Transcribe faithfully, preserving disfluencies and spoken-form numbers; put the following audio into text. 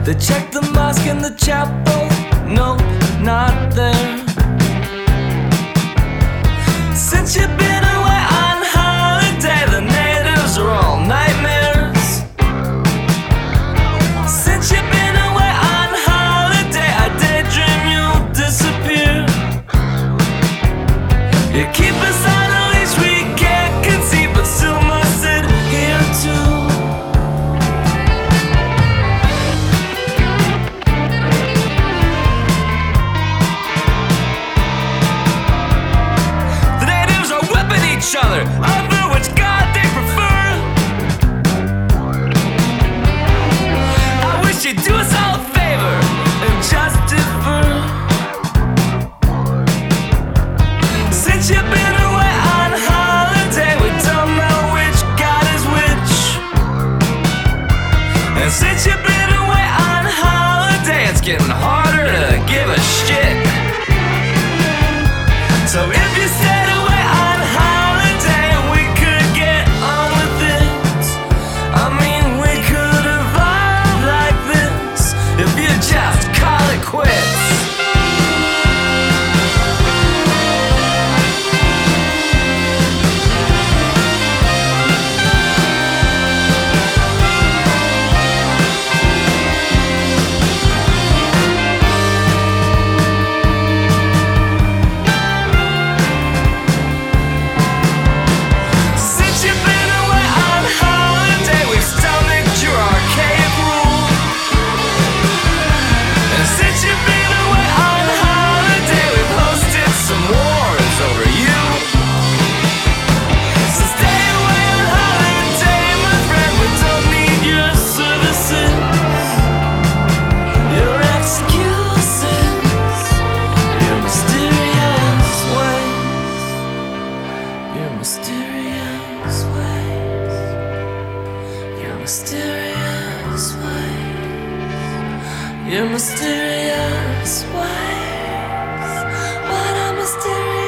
They checked the mosque and the chapel, no, not there. Since you've been away on holiday, the natives are all nightmares. Since you've been away on holiday, I daydream you'll disappear. You keep us on a leash we can't conceive, but still must sit here too. Each other, over which God they prefer. I wish you'd do us all a favor and just defer. Since you've been away on holiday, we don't know which God is which. And since you've been away on holiday, it's getting harder to give a shit. So if you stayed away on holiday, just call it quits. Since you've been away on holiday, we've stomached your archaic rule. Since you've been away on holiday, we've hosted some wars over you. So stay away on holiday, my friend, we don't need your services, your excuses, your mysterious ways, your mysterious ways, your mysterious ways. Your mysterious ways. What a mysterious